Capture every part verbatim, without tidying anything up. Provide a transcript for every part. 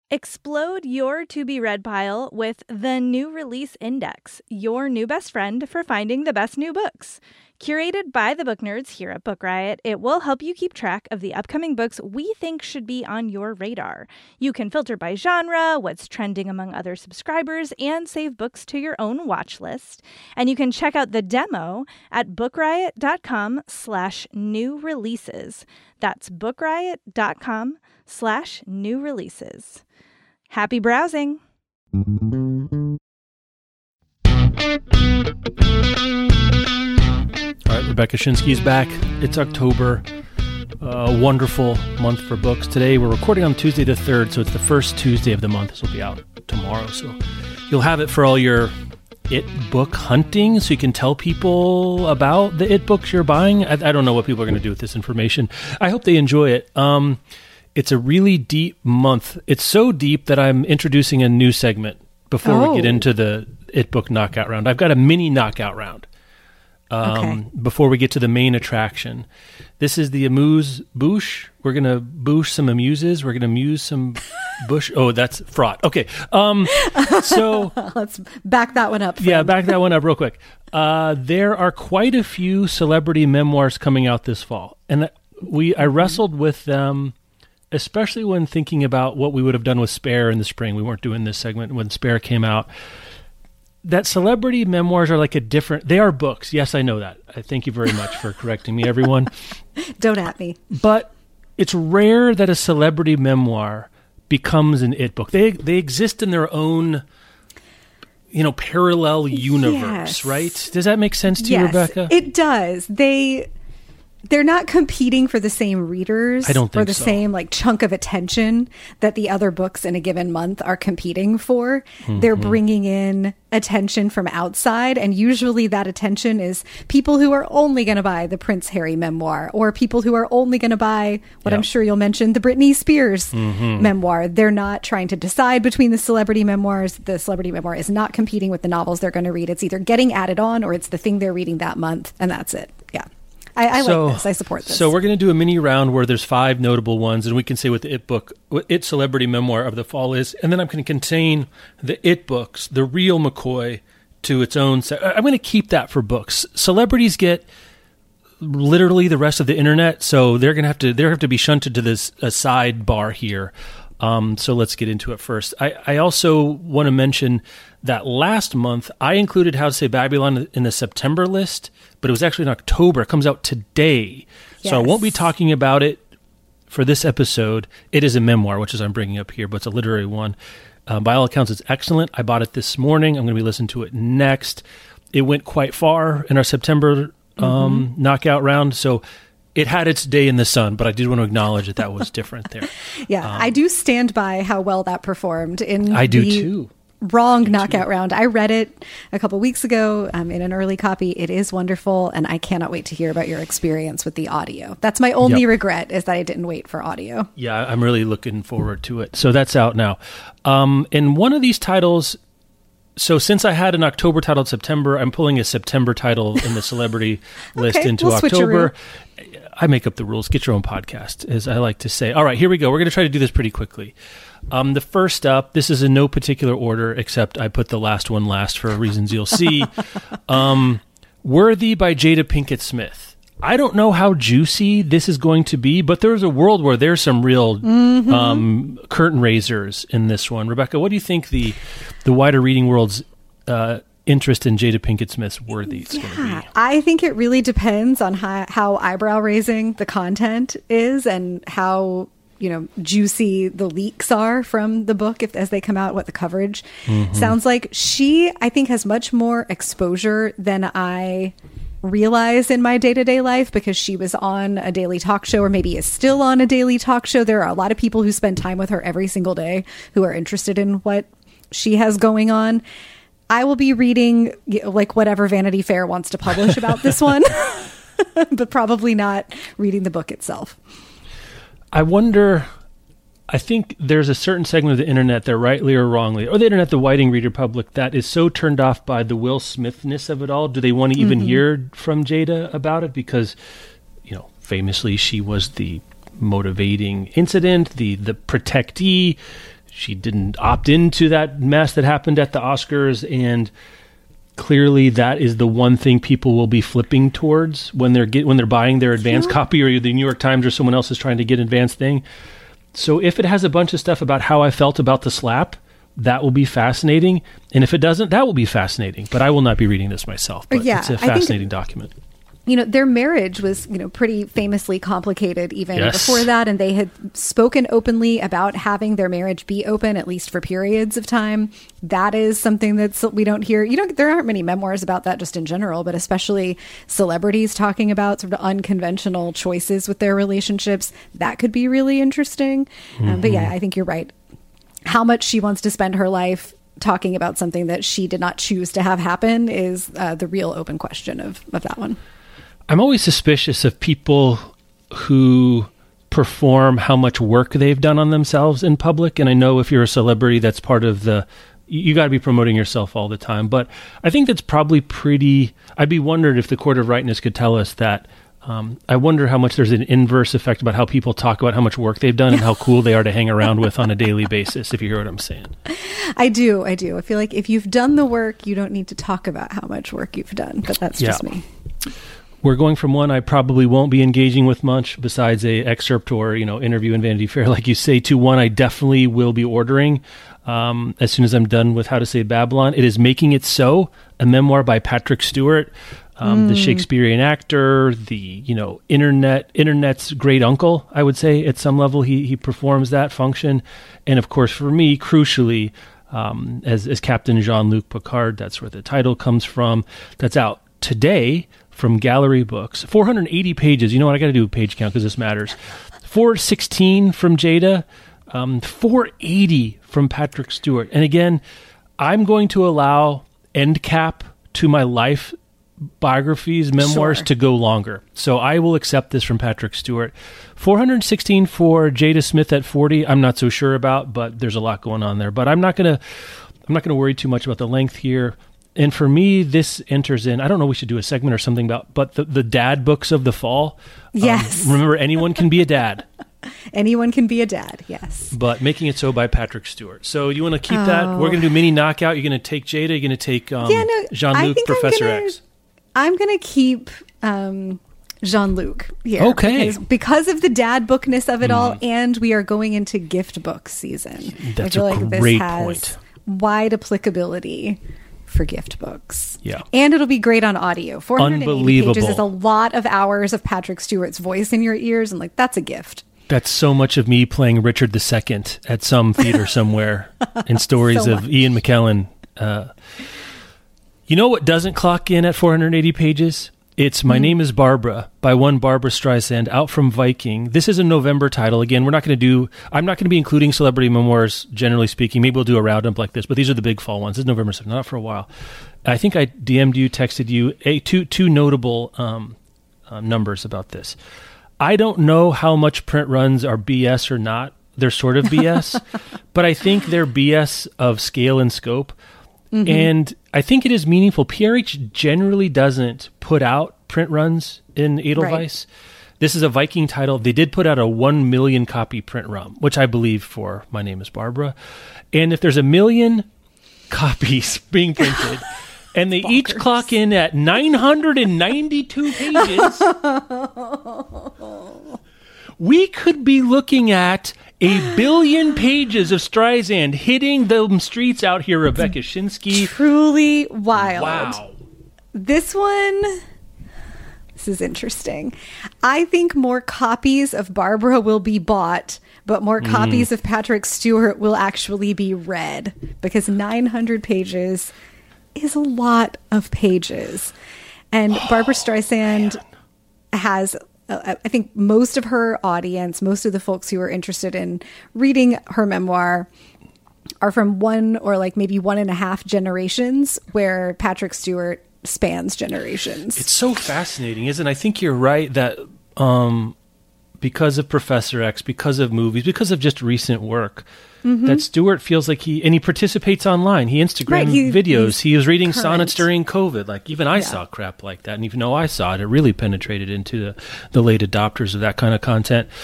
Explode your to-be-read pile with the New Release Index, your new best friend for finding the best new books. Curated by the book nerds here at Book Riot, it will help you keep track of the upcoming books we think should be on your radar. You can filter by genre, what's trending among other subscribers, and save books to your own watch list. And you can check out the demo at bookriot.com slash new releases. That's bookriot.com slash new releases. Happy browsing. All right, Rebecca Schinsky's back. It's October. A wonderful month for books. Today we're recording on Tuesday the third, so it's the first Tuesday of the month. This will be out tomorrow, so you'll have it for all your It book hunting, so you can tell people about the It books you're buying. I, I don't know what people are going to do with this information. I hope they enjoy it. Um, it's a really deep month. It's so deep that I'm introducing a new segment before oh. we get into the It book knockout round. I've got a mini knockout round um, okay. before we get to the main attraction. This is the Amuse Bouche. We're going to bouche some amuses. We're going to amuse some bush. Oh, that's fraught. Okay. Um, so let's back that one up. Friend. Yeah, back that one up real quick. Uh, there are quite a few celebrity memoirs coming out this fall. And we I wrestled with them, especially when thinking about what we would have done with Spare in the spring. We weren't doing this segment when Spare came out. That celebrity memoirs are like a different... They are books. Yes, I know that. I thank you very much for correcting me, everyone. Don't at me. But it's rare that a celebrity memoir becomes an It book. They they exist in their own, you know, parallel universe, yes. right? Does that make sense to yes, you, Rebecca? It does. They... They're not competing for the same readers I don't think or the so. same like chunk of attention that the other books in a given month are competing for. Mm-hmm. They're bringing in attention from outside, and usually that attention is people who are only going to buy the Prince Harry memoir, or people who are only going to buy what yep. I'm sure you'll mention, the Britney Spears mm-hmm. memoir. They're not trying to decide between the celebrity memoirs. The celebrity memoir is not competing with the novels they're going to read. It's either getting added on or it's the thing they're reading that month, and that's it. Yeah. I, I so, like this. I support this. So we're going to do a mini round where there's five notable ones, and we can say what the It book, what It celebrity memoir of the fall is, and then I'm going to contain the It books, the real McCoy, to its own. Se- I'm going to keep that for books. Celebrities get literally the rest of the internet, so they're going to have to they have to be shunted to this a sidebar here. Um, so let's get into it first. I, I also want to mention that last month I included How to Say Babylon in the September list, but it was actually in October. It comes out today. Yes. So I won't be talking about it for this episode. It is a memoir, which is I'm bringing up here, but it's a literary one. Um, by all accounts, it's excellent. I bought it this morning. I'm going to be listening to it next. It went quite far in our September um, mm-hmm. knockout round, so it had its day in the sun, but I did want to acknowledge that that was different there. Yeah, um, I do stand by how well that performed in I do the too. wrong do knockout too. round. I read it a couple weeks ago um, in an early copy. It is wonderful, and I cannot wait to hear about your experience with the audio. That's my only yep. regret, is that I didn't wait for audio. Yeah, I'm really looking forward to it. So that's out now. Um, and one of these titles... So since I had an October title in September, I'm pulling a September title in the celebrity list okay, into we'll October. I make up the rules. Get your own podcast, as I like to say. All right, here we go. We're going to try to do this pretty quickly. Um, the first up, this is in no particular order, except I put the last one last for reasons you'll see. um, Worthy by Jada Pinkett Smith. I don't know how juicy this is going to be, but there's a world where there's some real mm-hmm. um, curtain raisers in this one. Rebecca, what do you think the the wider reading world's uh, interest in Jada Pinkett Smith's Worthy is yeah, going to be? I think it really depends on how, how eyebrow raising the content is and how, you know, juicy the leaks are from the book if as they come out, what the coverage mm-hmm. sounds like. She, I think, has much more exposure than I realize in my day-to-day life, because she was on a daily talk show, or maybe is still on a daily talk show. There are a lot of people who spend time with her every single day who are interested in what she has going on. I will be reading like whatever Vanity Fair wants to publish about this one, but probably not reading the book itself. I wonder, I think there's a certain segment of the internet that rightly or wrongly, or the internet, the widening reader public, that is so turned off by the Will Smithness of it all. Do they want to even mm-hmm. hear from Jada about it? Because, you know, famously she was the motivating incident, the the protectee. she didn't opt into that mess that happened at the Oscars, and clearly that is the one thing people will be flipping towards when they're get when they're buying their advance yeah. copy, or the New York Times or someone else is trying to get an advance thing. So if it has a bunch of stuff about how I felt about the slap, that will be fascinating. And if it doesn't, that will be fascinating. But I will not be reading this myself. But yeah, it's a fascinating document. You know, their marriage was, you know, pretty famously complicated even yes. before that. And they had spoken openly about having their marriage be open, at least for periods of time. That is something that's we don't hear. You know, there aren't many memoirs about that just in general, but especially celebrities talking about sort of unconventional choices with their relationships. That could be really interesting. Mm-hmm. Um, but yeah, I think you're right. How much she wants to spend her life talking about something that she did not choose to have happen is uh, the real open question of, of that one. I'm always suspicious of people who perform how much work they've done on themselves in public. And I know if you're a celebrity, that's part of the, you got to be promoting yourself all the time. But I think that's probably pretty, I'd be wondered if the Court of Rightness could tell us that. Um, I wonder how much there's an inverse effect about how people talk about how much work they've done and how cool they are to hang around with on a daily basis, if you hear what I'm saying. I do. I do. I feel like if you've done the work, you don't need to talk about how much work you've done. But that's just yeah. me. We're going from one I probably won't be engaging with much besides a excerpt or, you know, interview in Vanity Fair, like you say, to one I definitely will be ordering um, as soon as I'm done with How to Save Babylon. It is Making It So, a memoir by Patrick Stewart, um, mm. the Shakespearean actor, the, you know, internet internet's great uncle, I would say. At some level, he he performs that function. And of course, for me, crucially, um, as, as Captain Jean-Luc Picard, that's where the title comes from. That's out today from Gallery Books. four hundred eighty pages. You know what? I got to do a page count because this matters. four sixteen from Jada. Um, four eighty from Patrick Stewart. And again, I'm going to allow end cap to my life biographies, memoirs sure. to go longer. So I will accept this from Patrick Stewart. four hundred sixteen for Jada Smith at forty. I'm not so sure about, but there's a lot going on there. But I'm not going to I'm not going to worry too much about the length here. And for me, this enters in, I don't know, we should do a segment or something about, but the, the dad books of the fall. Yes. Um, remember, anyone can be a dad. Anyone can be a dad, yes. But Making It So by Patrick Stewart. So you want to keep oh. that? We're going to do mini knockout. You're going to take Jada. You're going to take um, yeah, no, Jean-Luc, Professor I'm gonna, X. I'm going to keep um, Jean-Luc here. Okay. Because, because of the dad bookness of it mm. all, and we are going into gift book season. That's I feel a like great this has point. Wide applicability for gift books. Yeah. And it'll be great on audio. four hundred eighty Unbelievable. pages is a lot of hours of Patrick Stewart's voice in your ears, and like that's a gift. That's so much of me playing Richard the Second at some theater somewhere in stories so of much. Ian McKellen. Uh, you know what doesn't clock in at four hundred eighty pages? It's My mm. Name is Barbara by one Barbara Streisand, out from Viking. This is a November title. Again, we're not going to do, I'm not going to be including celebrity memoirs, generally speaking. Maybe we'll do a roundup like this, but these are the big fall ones. This is November seventh, not for a while. I think I D M'd you, texted you, a, two, two notable um, uh, numbers about this. I don't know how much print runs are B S or not. They're sort of B S, but I think they're B S of scale and scope. Mm-hmm. And I think it is meaningful. P R H generally doesn't put out print runs in Edelweiss. Right. This is a Viking title. They did put out a one million copy print run, which I believe for My Name is Barbara. And if there's a million copies being printed and they Bonkers. each clock in at nine hundred ninety-two pages, we could be looking at a billion pages of Streisand hitting the streets out here, Rebecca Shinsky. Truly wild. Wow. This one, this is interesting. I think more copies of Barbara will be bought, but more mm. copies of Patrick Stewart will actually be read, because nine hundred pages is a lot of pages. And oh, Barbara Streisand man. has... I think most of her audience, most of the folks who are interested in reading her memoir are from one or like maybe one and a half generations, where Patrick Stewart spans generations. It's so fascinating, isn't it? I think you're right that um, because of Professor X, because of movies, because of just recent work, mm-hmm. that Stewart feels like he, and he participates online. He Instagram right, he, videos. He was reading current. sonnets during COVID. Like even I yeah. saw crap like that. And even though I saw it, it really penetrated into the, the late adopters of that kind of content.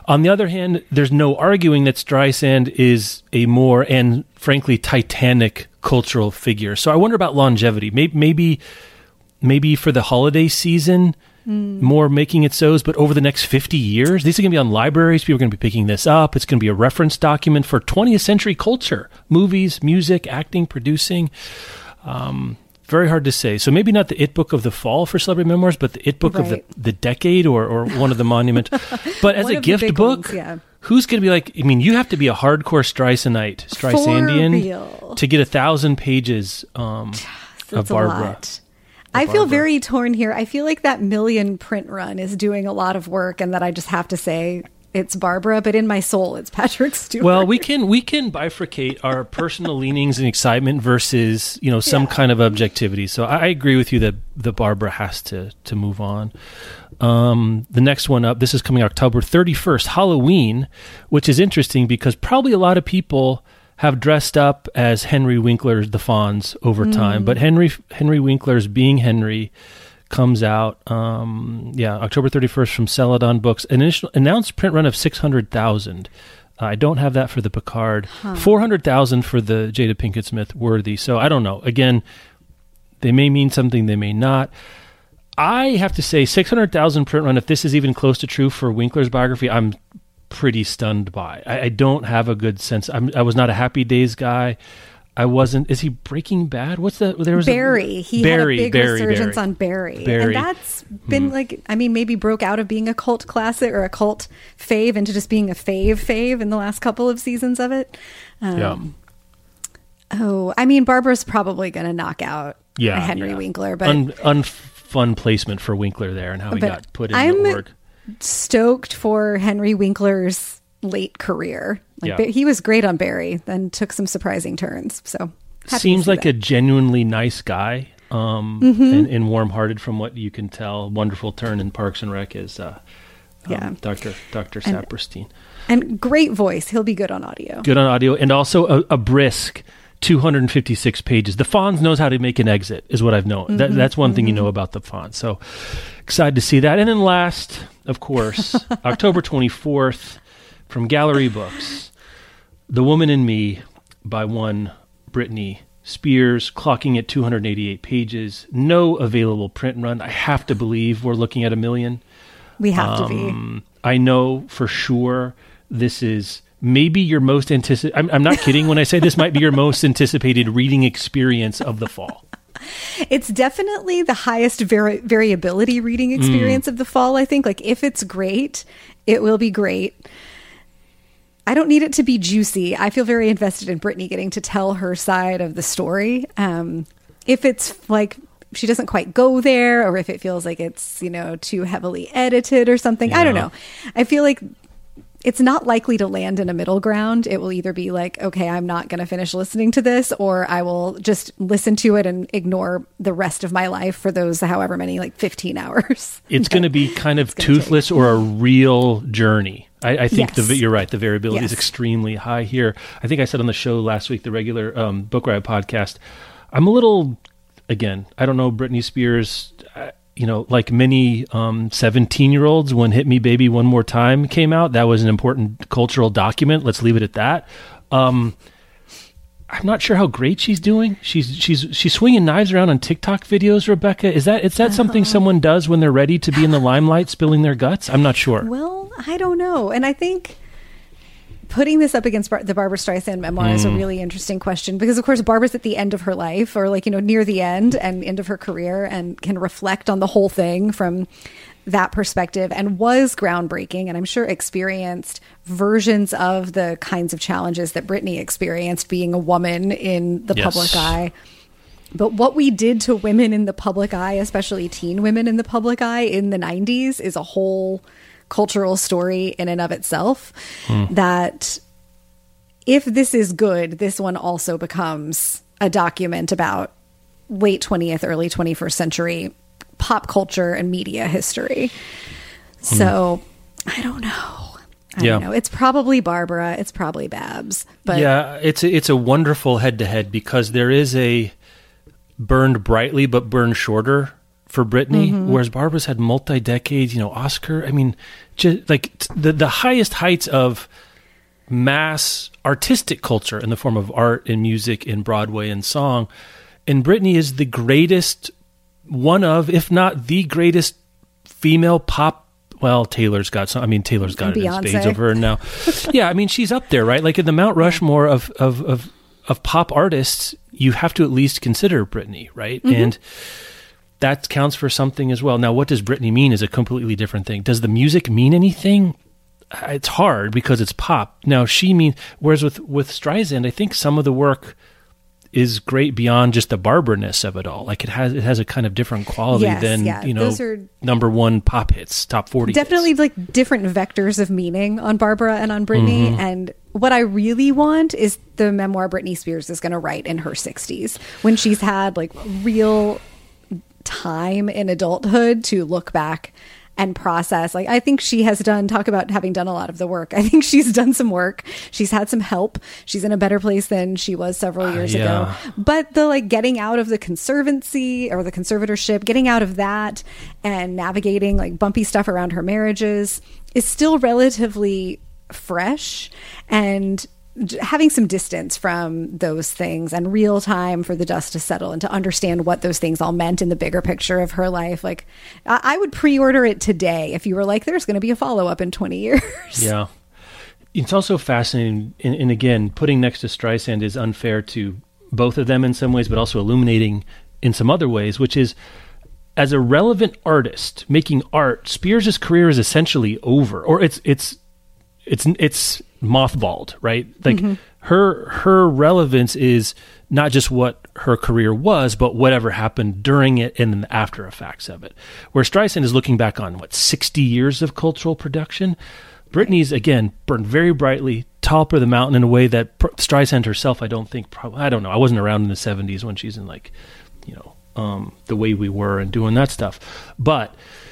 On the other hand, there's no arguing that Streisand is a more, and frankly, titanic cultural figure. So I wonder about longevity. Maybe, maybe, maybe for the holiday season, mm. more making it so's, but over the next fifty years, these are going to be on libraries. People are going to be picking this up. It's going to be a reference document for twentieth century culture, movies, music, acting, producing. Um, very hard to say. So maybe not the It Book of the Fall for celebrity memoirs, but the It Book right. of the, the decade or, or one of the monument. But as a gift book, ones, yeah. who's going to be like, I mean, you have to be a hardcore Streisandite, Streisandian to get a thousand pages um, of Barbara. I feel very torn here. I feel like that million print run is doing a lot of work and that I just have to say it's Barbara, but in my soul, it's Patrick Stewart. Well, we can we can bifurcate our personal leanings and excitement versus, you know, some yeah. kind of objectivity. So I agree with you that the Barbara has to to move on. Um, the next one up, this is coming October thirty-first, Halloween, which is interesting because probably a lot of people have dressed up as Henry Winkler's The Fonz over time, mm. but Henry Henry Winkler's Being Henry comes out, um, yeah, October thirty-first from Celadon Books. An initial announced print run of six hundred thousand. Uh, I don't have that for the Picard. Huh. four hundred thousand for the Jada Pinkett Smith Worthy. So I don't know. Again, they may mean something, they may not. I have to say six hundred thousand print run, if this is even close to true for Winkler's biography, I'm pretty stunned by. I, I don't have a good sense. I'm, I was not a Happy Days guy. I wasn't. Is he Breaking Bad? What's that? There was Barry. A, he Barry, had a big Barry, resurgence Barry. on Barry, Barry. and that's been mm. like. I mean, maybe broke out of being a cult classic or a cult fave into just being a fave fave in the last couple of seasons of it. Um, yeah. Oh, I mean, Barbara's probably going to knock out yeah, Henry yeah. Winkler, but Un, unfun placement for Winkler there and how he got put in I'm the org. Stoked for Henry Winkler's late career. Like yeah. he was great on Barry, then took some surprising turns. So seems like that. a genuinely nice guy, um, mm-hmm. and, and warm-hearted from what you can tell. Wonderful turn in Parks and Rec is uh, um, yeah. Doctor Doctor And, Saperstein. And great voice. He'll be good on audio. Good on audio, and also a, a brisk two hundred fifty-six pages. The Fonz knows how to make an exit, is what I've known. Mm-hmm. That, that's one mm-hmm. thing you know about the Fonz. So excited to see that. And then last, of course, October twenty-fourth, from Gallery Books, The Woman in Me by one Britney Spears, clocking at two hundred eighty-eight pages. No available print run. I have to believe we're looking at a million. We have um, to be. I know for sure this is maybe your most anticipated. I'm, I'm not kidding when I say this might be your most anticipated reading experience of the fall. It's definitely the highest vari- variability reading experience mm. of the fall, I think. Like, if it's great, it will be great. I don't need it to be juicy. I feel very invested in Britney getting to tell her side of the story. Um, if it's like she doesn't quite go there, or if it feels like it's, you know, too heavily edited or something, yeah. I don't know. I feel like it's not likely to land in a middle ground. It will either be like, okay, I'm not going to finish listening to this, or I will just listen to it and ignore the rest of my life for those however many, like fifteen hours. It's going to be kind of toothless take. or a real journey. I, I think yes. the, you're right. The variability yes. is extremely high here. I think I said on the show last week, the regular um, Book Riot podcast, I'm a little, again, I don't know, Britney Spears, uh, you know, like many um, seventeen-year-olds, when Hit Me Baby One More Time came out, that was an important cultural document. Let's leave it at that. Um, I'm not sure how great she's doing. She's she's she's swinging knives around on TikTok videos, Rebecca. Is that is that uh-huh. something someone does when they're ready to be in the limelight, spilling their guts? I'm not sure. Well, I don't know. And I think putting this up against Bar- the Barbra Streisand memoir mm. is a really interesting question, because, of course, Barbara's at the end of her life, or like, you know, near the end and end of her career, and can reflect on the whole thing from that perspective, and was groundbreaking, and I'm sure experienced versions of the kinds of challenges that Britney experienced being a woman in the yes. public eye. But what we did to women in the public eye, especially teen women in the public eye in the nineties, is a whole cultural story in and of itself. Mm. That if this is good, this one also becomes a document about late twentieth, early twenty-first century pop culture and media history. Mm. So I don't know. I yeah. don't know. It's probably Barbara. It's probably Babs. But yeah, it's a, it's a wonderful head to head, because there is a burned brightly but burned shorter for Britney, mm-hmm. whereas Barbara's had multi-decades, you know, Oscar. I mean, just like t- the, the highest heights of mass artistic culture in the form of art and music and Broadway and song. And Britney is the greatest, one of, if not the greatest female pop. Well, Taylor's got some, I mean, Taylor's got it in spades over her now. Yeah, I mean, she's up there, right? Like in the Mount Rushmore of, of, of, of pop artists, you have to at least consider Britney, right? Mm-hmm. And that counts for something as well. Now, what does Britney mean is a completely different thing. Does the music mean anything? It's hard because it's pop. Now, she means, whereas with, with Streisand, I think some of the work is great beyond just the Barbara-ness of it all. Like it has, it has a kind of different quality yes, than, yeah. you know, Those are number one pop hits, top forty definitely hits. Like different vectors of meaning on Barbara and on Britney. Mm-hmm. And what I really want is the memoir Britney Spears is going to write in her sixties when she's had like real time in adulthood to look back and process. Like I think she has done, talk about having done a lot of the work. I think she's done some work. She's had some help. She's in a better place than she was several years uh, yeah. ago. But the like getting out of the conservancy or the conservatorship, getting out of that and navigating like bumpy stuff around her marriages is still relatively fresh, and having some distance from those things and real time for the dust to settle and to understand what those things all meant in the bigger picture of her life. Like I, I would pre-order it today if you were like, there's going to be a follow-up in twenty years. Yeah. It's also fascinating. And, and again, putting next to Streisand is unfair to both of them in some ways, but also illuminating in some other ways, which is as a relevant artist making art, Spears' career is essentially over, or it's, it's, it's, it's, mothballed, right? Like mm-hmm. her her relevance is not just what her career was, but whatever happened during it and then the after effects of it. Where Streisand is looking back on what sixty years of cultural production. Britney's again burned very brightly, top of the mountain in a way that Streisand herself, I don't think, probably I don't know. I wasn't around in the seventies when she's in like, you know, um, The Way We Were and doing that stuff, but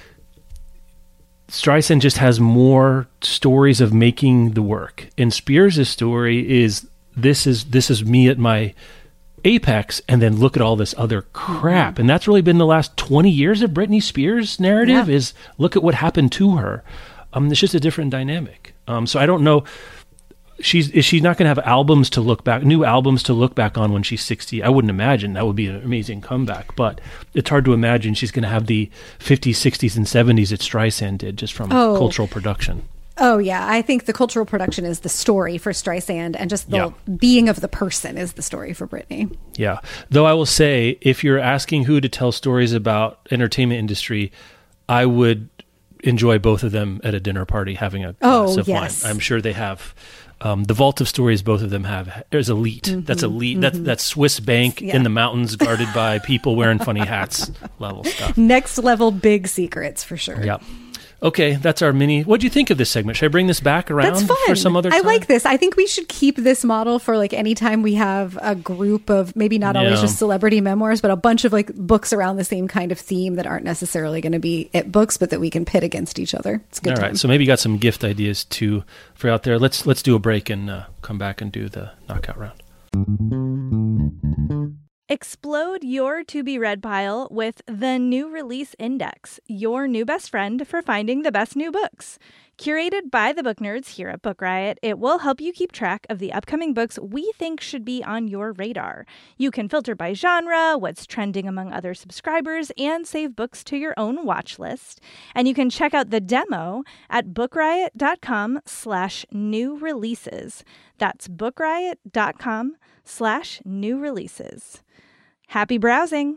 Streisand just has more stories of making the work. And Spears' story is this is this is me at my apex, and then look at all this other crap. Mm-hmm. And that's really been the last twenty years of Britney Spears' narrative yeah. is look at what happened to her. Um, it's just a different dynamic. Um, so I don't know. She's is she not going to have albums to look back, new albums to look back on when she's sixty? I wouldn't imagine. That would be an amazing comeback. But it's hard to imagine she's going to have the fifties, sixties, and seventies that Streisand did just from oh. cultural production. Oh, yeah. I think the cultural production is the story for Streisand, and just the yeah. being of the person is the story for Britney. Yeah. Though I will say, if you're asking who to tell stories about entertainment industry, I would enjoy both of them at a dinner party having a glass oh, of yes. wine. I'm sure they have... Um, the vault of stories both of them have is elite. Mm-hmm, that's elite. Mm-hmm. That's that's Swiss bank yeah. in the mountains, guarded by people wearing funny hats. Level stuff. Next level, big secrets for sure. Yeah. Okay, that's our mini. What do you think of this segment? Should I bring this back around that's fun. for some other time? I like this. I think we should keep this model for like anytime we have a group of maybe not always yeah. just celebrity memoirs, but a bunch of like books around the same kind of theme that aren't necessarily going to be it books, but that we can pit against each other. It's a good. All time. right, so maybe you got some gift ideas too for out there. Let's let's do a break and uh, come back and do the knockout round. Explode your to-be-read pile with the New Release Index, your new best friend for finding the best new books. Curated by the book nerds here at Book Riot, it will help you keep track of the upcoming books we think should be on your radar. You can filter by genre, what's trending among other subscribers, and save books to your own watch list. And you can check out the demo at bookriot.com slash new releases. That's bookriot.com slash new releases. Happy browsing.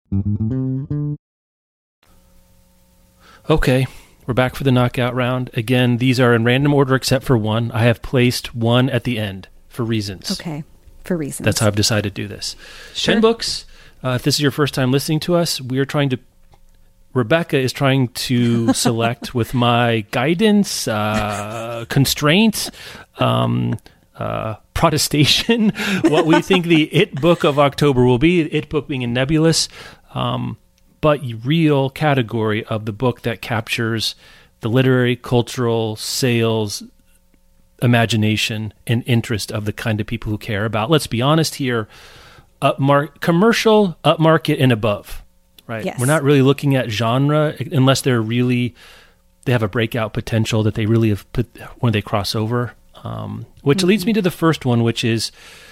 Okay, we're back for the knockout round. Again, these are in random order except for one. I have placed one at the end for reasons. Okay, for reasons. That's how I've decided to do this. Sure. Ten books. Uh, if this is your first time listening to us, we are trying to... Rebecca is trying to select with my guidance, uh, constraint, um, uh, protestation, what we think the It book of October will be. It book being a nebulous, um, but real category of the book that captures the literary, cultural, sales, imagination, and interest of the kind of people who care about, let's be honest here, upmarket, commercial, upmarket, and above. right? Yes. We're not really looking at genre unless they're really, they have a breakout potential that they really have put when they cross over. Um, which mm-hmm. leads me to the first one, which is,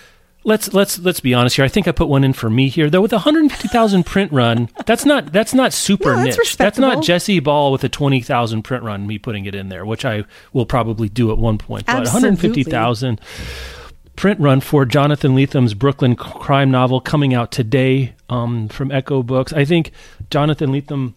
let's let's let's be honest here. I think I put one in for me here, though. With a one hundred fifty thousand print run, that's not that's not super no, that's niche. That's respectable. not Jesse Ball with a twenty thousand print run. Me putting it in there, which I will probably do at one point. But Absolutely. one hundred fifty thousand print run for Jonathan Letham's Brooklyn crime novel coming out today um, from Echo Books. I think Jonathan Lethem,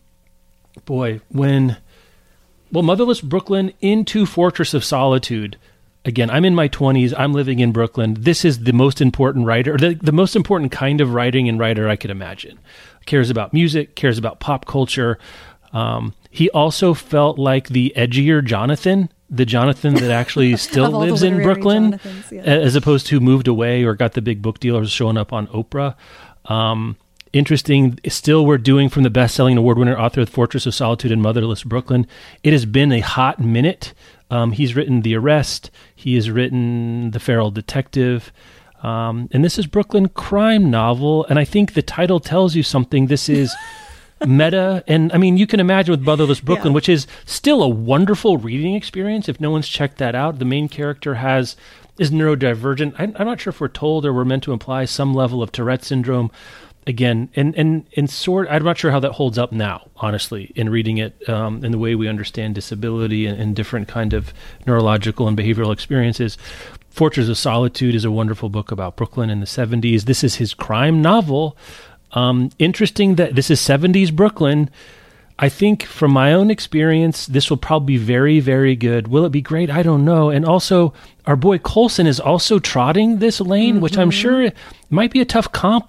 boy, when well, Motherless Brooklyn into Fortress of Solitude. Again, I'm in my twenties. I'm living in Brooklyn. This is the most important writer, the, the most important kind of writing and writer I could imagine. Cares about music, cares about pop culture. Um, he also felt like the edgier Jonathan, the Jonathan that actually still lives in Brooklyn, yeah. as opposed to moved away or got the big book dealers showing up on Oprah. Um, interesting, still we're doing from the best-selling award-winner author of Fortress of Solitude and Motherless Brooklyn. It has been a hot minute. Um, he's written The Arrest. He has written The Feral Detective. Um, and this is Brooklyn crime novel. And I think the title tells you something. This is meta. And I mean, you can imagine with Motherless Brooklyn, yeah. which is still a wonderful reading experience. If no one's checked that out, the main character has is neurodivergent. I, I'm not sure if we're told or we're meant to imply some level of Tourette syndrome. Again, and, and, and sort, I'm not sure how that holds up now, honestly, in reading it, um, in the way we understand disability and, and different kind of neurological and behavioral experiences. Fortress of Solitude is a wonderful book about Brooklyn in the seventies. This is his crime novel. Um, interesting that this is seventies Brooklyn. I think from my own experience, this will probably be very, very good. Will it be great? I don't know. And also, our boy Coulson is also trotting this lane, mm-hmm. which I'm sure might be a tough comp.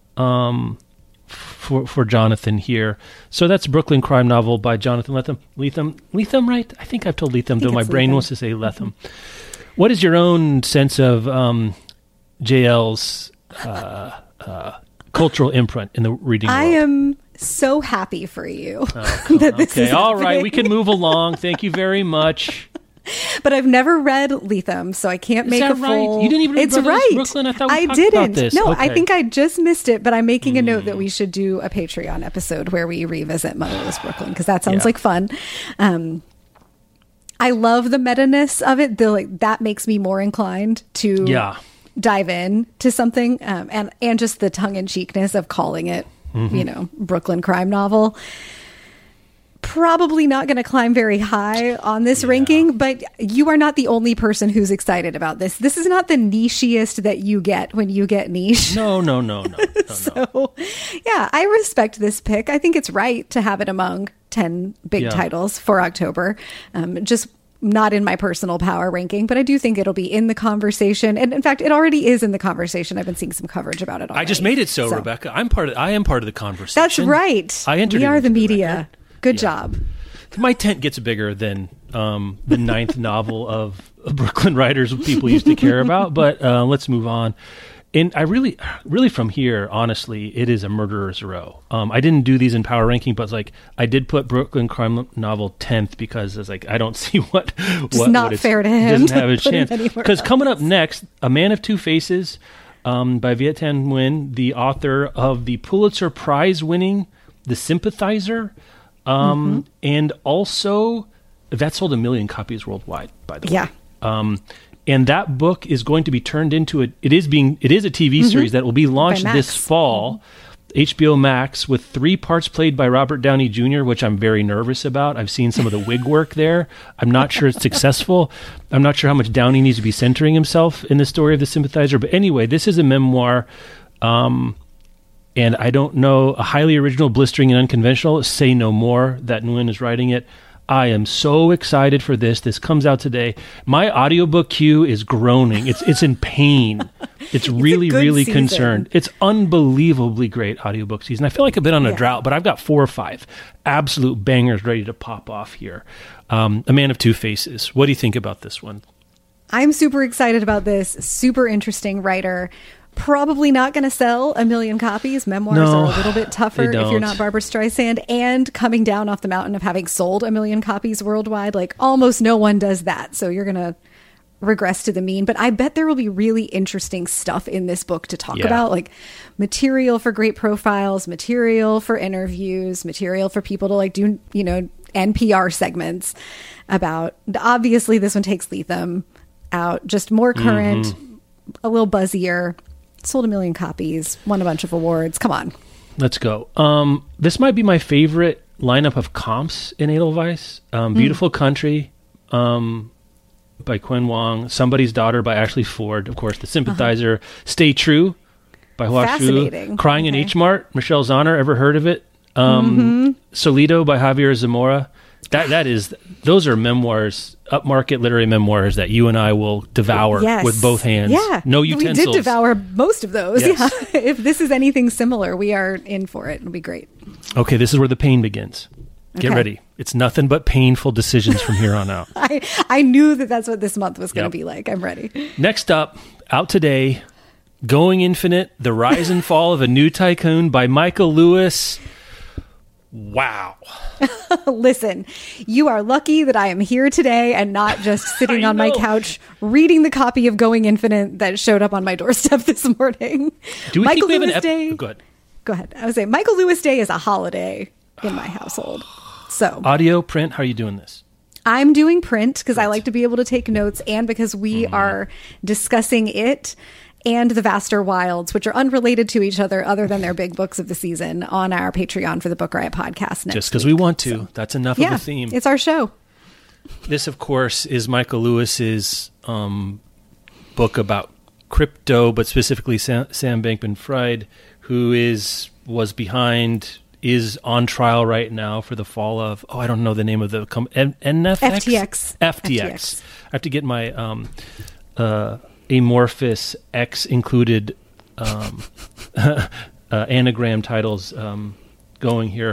Um, for for Jonathan here. So that's Brooklyn crime novel by Jonathan Lethem. Lethem, Lethem, right? I think I've told Lethem, though my brain Lethem. wants to say Lethem. Mm-hmm. What is your own sense of um, J L's uh, uh, cultural imprint in the reading I world? I am so happy for you. Oh, that this okay, is all right. We can move along. Thank you very much. But I've never read Lethem, so I can't Is make that a full. Right? You didn't even read It's Brothers right. Brooklyn? I thought we I talked didn't. about this. No, okay. I think I just missed it. But I'm making a note that we should do a Patreon episode where we revisit Motherless Brooklyn because that sounds yeah. like fun. Um, I love the meta-ness of it. The like that makes me more inclined to yeah. dive in to something, um, and and just the tongue-in-cheekness of calling it, mm-hmm. you know, Brooklyn crime novel. Probably not going to climb very high on this yeah. ranking, but you are not the only person who's excited about this. This is not the nichiest that you get when you get niche. No, no, no, no. no so, no. yeah, I respect this pick. I think it's right to have it among ten big yeah. titles for October. Um, just not in my personal power ranking, but I do think it'll be in the conversation. And in fact, it already is in the conversation. I've been seeing some coverage about it already. I just made it so, so. Rebecca. I'm part of. I am part of the conversation. That's right. I entered. We are the media. The Good yeah. job. My tent gets bigger than um, the ninth novel of, of Brooklyn writers people used to care about, but uh, let's move on. And I really, really from here, honestly, it is a murderer's row. Um, I didn't do these in power ranking, but like I did put Brooklyn crime novel tenth because it's like I don't see what it's what not what fair to him. Doesn't have a chance because coming up next, A Man of Two Faces um, by Viet Thanh Nguyen, the author of the Pulitzer Prize winning The Sympathizer. Um, mm-hmm. And also, that sold a million copies worldwide, by the yeah. way. Um, and that book is going to be turned into a, it is being, it is a T V mm-hmm. series that will be launched this fall, mm-hmm. H B O Max, with three parts played by Robert Downey Junior, which I'm very nervous about. I've seen some of the wig work there. I'm not sure it's successful. I'm not sure how much Downey needs to be centering himself in the story of The Sympathizer. But anyway, this is a memoir, um, and I don't know, a highly original, blistering, and unconventional, Say No More, that Nguyen is writing it. I am so excited for this. This comes out today. My audiobook queue is groaning. It's it's in pain. It's, it's really, really season. concerned. It's unbelievably great audiobook season. I feel like I've been on a yeah. drought, but I've got four or five absolute bangers ready to pop off here. Um, A Man of Two Faces. What do you think about this one? I'm super excited about this. Super interesting writer. Probably not going to sell a million copies. Memoirs no, are a little bit tougher if you're not Barbara Streisand, and coming down off the mountain of having sold a million copies worldwide, like almost no one does that. So you're going to regress to the mean, but I bet there will be really interesting stuff in this book to talk Yeah. about, like material for great profiles, material for interviews, material for people to like do, you know, N P R segments about. Obviously, this one takes Lethem out, just more current, mm-hmm. a little buzzier, sold a million copies, won a bunch of awards. Come on. Let's go. Um, this might be my favorite lineup of comps in Edelweiss. Um, Beautiful mm. Country um, by Quen Wang, Somebody's Daughter by Ashley Ford, of course, The Sympathizer, uh-huh. Stay True by Hua Shu, Crying okay. in H Mart, Michelle Zauner, ever heard of it? Um, mm-hmm. Solido by Javier Zamora. That that is, those are memoirs, upmarket literary memoirs that you and I will devour yes. with both hands. Yeah, no utensils. We did devour most of those. Yes. Yeah, if this is anything similar, we are in for it. It'll be great. Okay, this is where the pain begins. Get okay. ready. It's nothing but painful decisions from here on out. I I knew that that's what this month was going to Yep. be like. I'm ready. Next up, out today, Going Infinite: The Rise and Fall of a New Tycoon by Michael Lewis. Wow. Listen, you are lucky that I am here today and not just sitting on my couch reading the copy of Going Infinite that showed up on my doorstep this morning. Do we Michael think we Lewis have an ep- Day? oh, go ahead. Go ahead. I was saying Michael Lewis Day is a holiday in my household. So audio, print, how are you doing this? I'm doing print because I like to be able to take notes, and because we mm. are discussing it and The Vaster Wilds, which are unrelated to each other other than their big books of the season, on our Patreon for the Book Riot podcast next Just because week. we want to. So, that's enough yeah, of a theme. It's our show. This, of course, is Michael Lewis's um, book about crypto, but specifically Sam, Sam Bankman-Fried, who is was behind, is on trial right now for the fall of, oh, I don't know the name of the company. N- N F X? F T X. F T X. F T X. I have to get my... Um, uh, amorphous X included um, uh, anagram titles um, going here.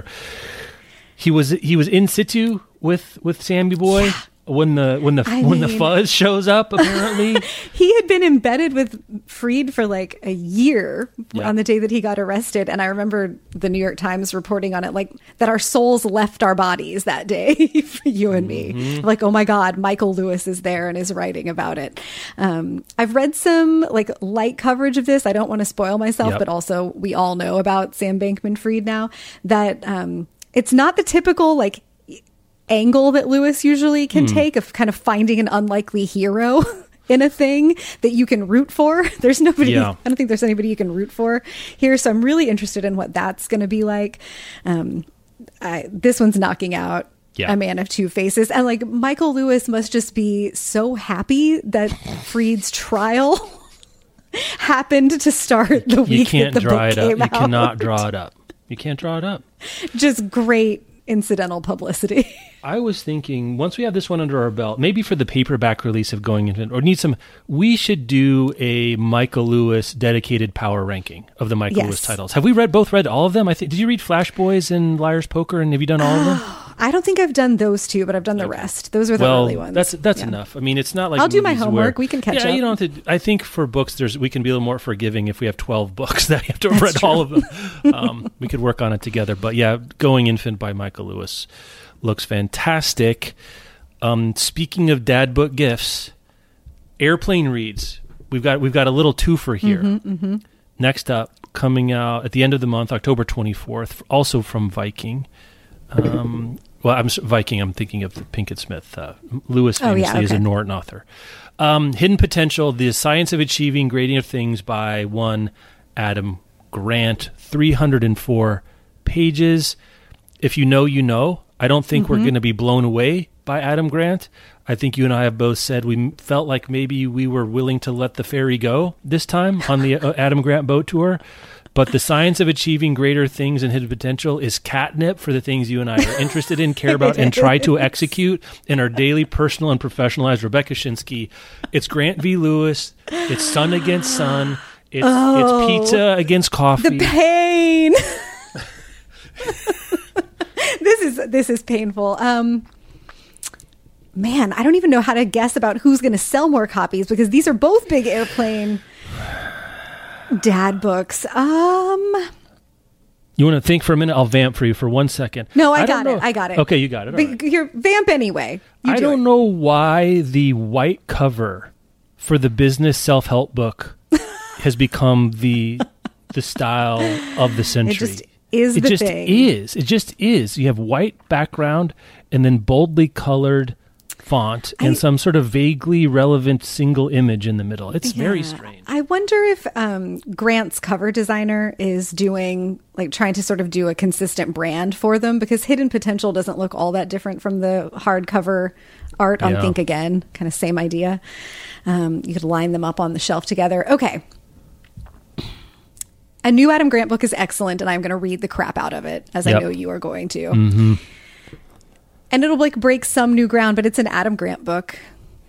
He was he was in situ with with Sammy Boy yeah. when the when the I when mean, the fuzz shows up. Apparently, he had been embedded with Fried for like a year yeah. on the day that he got arrested, and I remember the New York Times reporting on it, like that our souls left our bodies that day for you and me. Mm-hmm. Like, oh my God, Michael Lewis is there and is writing about it. Um, I've read some like light coverage of this. I don't want to spoil myself, yep. but also we all know about Sam Bankman-Fried now. That um, it's not the typical like angle that Lewis usually can hmm. take of kind of finding an unlikely hero in a thing that you can root for. There's nobody, yeah. I don't think there's anybody you can root for here. So I'm really interested in what that's going to be like. Um, I, this one's knocking out yeah. A Man of Two Faces. And like Michael Lewis must just be so happy that Fried's trial happened to start the week you can't that the draw book it came up. You out. cannot draw it up. You can't draw it up. Just great incidental publicity. I was thinking, once we have this one under our belt, maybe for the paperback release of Going Infinite, or need some, we should do a Michael Lewis dedicated power ranking of the Michael yes. Lewis titles. Have we read both read all of them? I think. Did you read Flash Boys and Liar's Poker, and have you done all of them? I don't think I've done those two, but I've done the okay. rest. Those are the well, early ones. That's that's yeah. enough. I mean, it's not like I'll do my homework. Where, we can catch yeah, up. You don't have to. I think for books, there's we can be a little more forgiving if we have twelve books that you have to That's have read true. all of them. Um, we could work on it together. But yeah, Going Infinite by Michael Lewis looks fantastic. Um, speaking of dad book gifts, Airplane Reads. We've got we've got a little twofer here. Mm-hmm, mm-hmm. Next up, coming out at the end of the month, October twenty-fourth, also from Viking. Um, well, I'm Viking. I'm thinking of the Pinkett Smith. Uh, Lewis famously oh, yeah, okay. is a Norton author. Um, Hidden Potential: The Science of Achieving Grading of Things by one Adam Grant. three hundred four pages. If you know, you know. I don't think mm-hmm. we're going to be blown away by Adam Grant. I think you and I have both said we felt like maybe we were willing to let the ferry go this time on the uh, Adam Grant boat tour. But The Science of Achieving Greater Things and Hidden Potential is catnip for the things you and I are interested in, care about, and try to execute in our daily personal and professional lives. Rebecca Shinsky. It's Grant v. Lewis. It's Son Against Son. It's, oh, it's pizza against coffee. The pain. This is this is painful. Um, man, I don't even know how to guess about who's going to sell more copies because these are both big Airplane dad books. Um, you want to think for a minute? I'll vamp for you for one second. No, I, I got know. it. I got it. Okay, you got it. All but right. Here, vamp anyway. You I do don't it. know why the white cover for the business self-help book has become the the style of the century. It just is it the just thing. is. It just is. You have white background and then boldly colored font and I, some sort of vaguely relevant single image in the middle. It's yeah. very strange. I wonder if um, Grant's cover designer is doing, like, trying to sort of do a consistent brand for them, because Hidden Potential doesn't look all that different from the hardcover art on Yeah. Think Again. Kind of same idea. Um, you could line them up on the shelf together. Okay. A new Adam Grant book is excellent, and I'm going to read the crap out of it, as Yep. I know you are going to. Mm-hmm. And it'll like break some new ground, but it's an Adam Grant book.